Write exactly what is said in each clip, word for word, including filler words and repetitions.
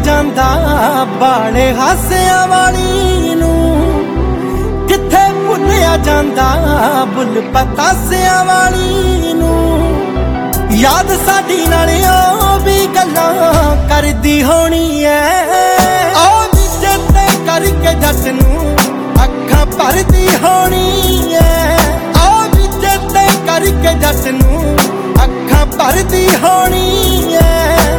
ਜਾਂਦਾ ਬਾਲੇ ਹਾਸਿਆਂ ਵਾਲੀ ਨੂੰ, ਕਿੱਥੇ ਭੁੱਲਿਆ ਜਾਂਦਾ ਬੁੱਲ ਪਤਾਸਿਆਂ ਵਾਲੀ ਨੂੰ। ਯਾਦ ਸਾਡੀ ਨਾਲ ਉਹ ਵੀ ਗੱਲਾਂ ਕਰਦੀ ਹੋਣੀ ਐ, ਉਹ ਵੀ ਚੇਤੇ ਕਰਕੇ ਜੱਟ ਨੂੰ ਅੱਖਾਂ ਭਰਦੀ ਹੋਣੀ ਐ, ਉਹ ਵੀ ਚੇਤੇ ਕਰਕੇ ਜੱਟ ਨੂੰ ਅੱਖਾਂ ਭਰਦੀ ਹੋਣੀ ਐ।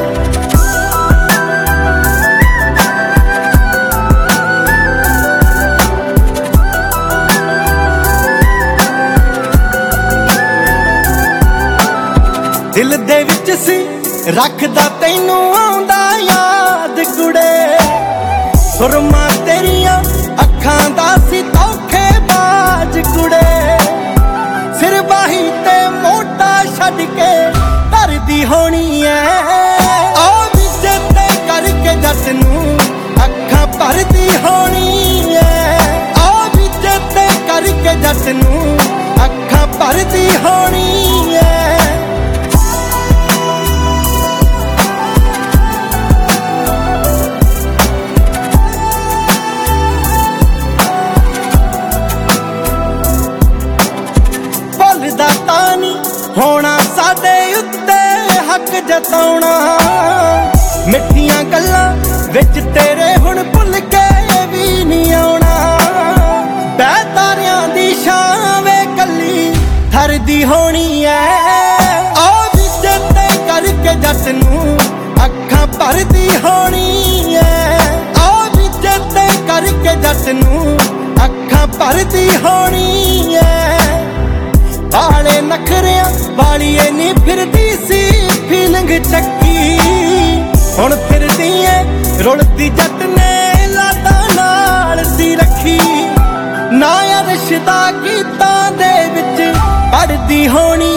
ਦਿਲ ਦੇ ਵਿੱਚ ਸੀ ਰੱਖਦਾ ਤੈਨੂੰ ਆਉਂਦਾ ਯਾਦ ਕੁੜੇ, ਸੁਰਮਾ ਤੇਰੀਆਂ ਅੱਖਾਂ ਦਾ ਸੀ ਧੋਖੇਬਾਜ਼ ਕੁੜੇ। ਸਿਰ ਬਾਹੀ ਤੇ ਮੋਢਾ ਛੱਡ ਕੇ ਧਰਦੀ ਹੋਣੀ ਐ, ਉਹ ਵੀ ਚੇਤੇ ਕਰਕੇ ਜੱਟ ਨੂੰ ਅੱਖਾਂ ਭਰਦੀ ਹੋਣੀ ਐ, ਉਹ ਵੀ ਚੇਤੇ ਕਰਕੇ ਜੱਟ ਨੂੰ ਅੱਖਾਂ ਭਰਦੀ ਹੋਣੀ ਐ। ਭੁੱਲਦਾ ਤਾਂ ਨੀ ਹੋਣਾ ਸਾਡੇ ਉੱਤੇ ਹੱਕ ਜਤਾਉਣਾ, ਮਿੱਠੀਆਂ ਗੱਲਾਂ ਵਿੱਚ ਤੇਰੇ ਹੁਣ ਭੁੱਲ ਕੇ ਵੀ ਨੀ ਆਉਣਾ। ਬੈ ਤਾਰਿਆਂ ਦੀ ਛਾਂ ਵੇ ਕੱਲੀ ਠਰਦੀ ਹੋਣੀ ਐ, ਉਹ ਵੀ ਚੇਤੇ ਕਰਕੇ ਜੱਟ ਨੂੰ ਅੱਖਾਂ ਭਰਦੀ ਹੋਣੀ ਐ, ਉਹ ਵੀ ਚੇਤੇ ਕਰਕੇ ਜੱਟ ਨੂੰ ਅੱਖਾਂ ਭਰਦੀ ਹੋਣੀ ਐ। ਵਾਲੇ ਨਖਰਿਆਂ ਵਾਲੀਏ ਨੀ ਫਿਰਦੀ ਸੀ ਫੀਲਿੰਗ ਚੱਕੀ, ਹੁਣ ਫਿਰਦੀ ਏ ਰੁਲਦੀ ਜੱਟ ਨੇ ਲਾਡਾਂ ਨਾਲ ਸੀ ਰੱਖੀ। ਨਾ ਰਿਸ਼ਤਾ ਗੀਤਾਂ ਦੇ ਵਿੱਚ ਪੜਦੀ ਹੋਣੀ